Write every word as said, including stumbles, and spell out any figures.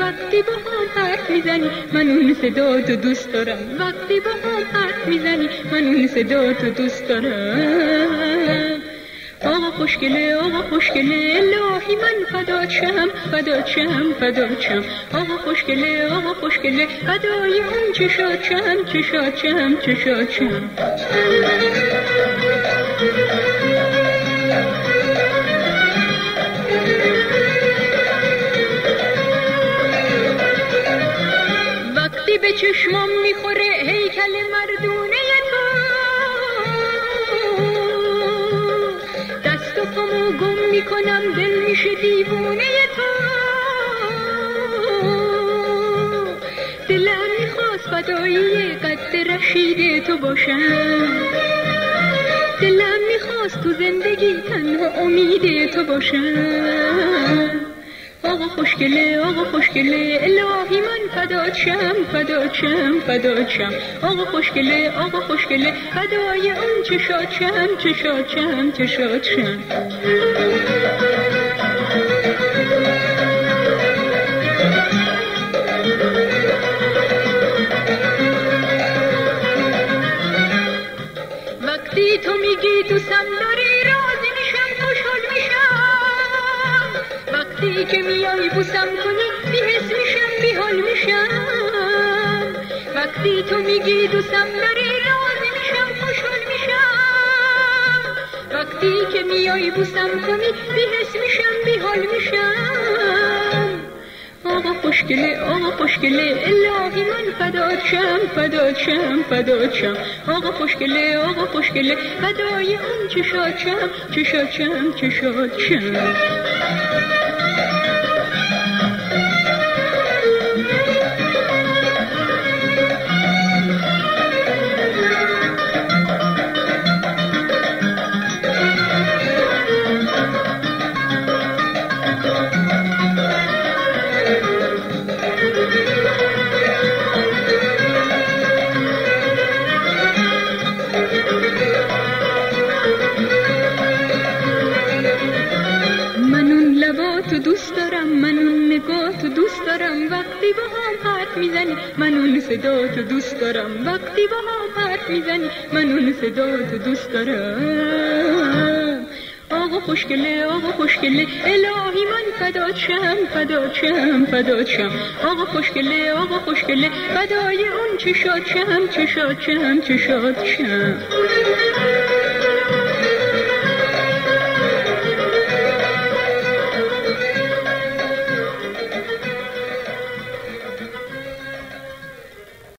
وقتی با هم حرف میزنی من اون صدا تو دوست دارم. وقتی با هم حرف میزنی من اون صدا تو دوست دارم. آقا خوشگله آقا خوشگله الهی من فدات شم فدات شم فدات شم. آقا خوشگله آقا خوشگله فدای اون چشات شم چشات شم چشات شم. وقتی به چشمام میخوره هیکل مردونه تو، دست و پامو گم میکنم دل میشه دیوونه تو. دلم میخواست فدایی قد رشید تو باشم. دلم میخواست تو زندگی تنها امید تو باشم. آقا خوشگله آقا خوشگله الهی من فدات شم فدات شم فدات شم. آقا خوشگله آقا خوشگله فدای اون چشات شم چشات شم چشات شم. وقتی تو میگی دوستم داری راضی میشم خوشحال میشم. وقتی که میای بوسم کنی بی‌حس میشم بی‌حال میشم. وقتی تو میگی دوستم داری راضی میشم خوشحال میشم. وقتی که میای بوسم کنی بی‌حس میشم بی‌حال میشم. آقا خوشگله آقا خوشگله الهی من فدات شم فدات شم فدات شم. آقا خوشگله آقا خوشگله فدای اون چشات شم چشات شم چشات شم. دوست دارم من اون نگاه تو دوست دارم. وقتی با هم حرف میزنی من اون صدا تو دوست دارم. وقتی با هم حرف میزنی من اون صدا تو دوست دارم. آقا خوشگله آقا خوشگله الهی من فدات شم فدات شم فدات شم. آقا خوشگله آقا خوشگله فدای اون چشات شم چشات شم چشات شم.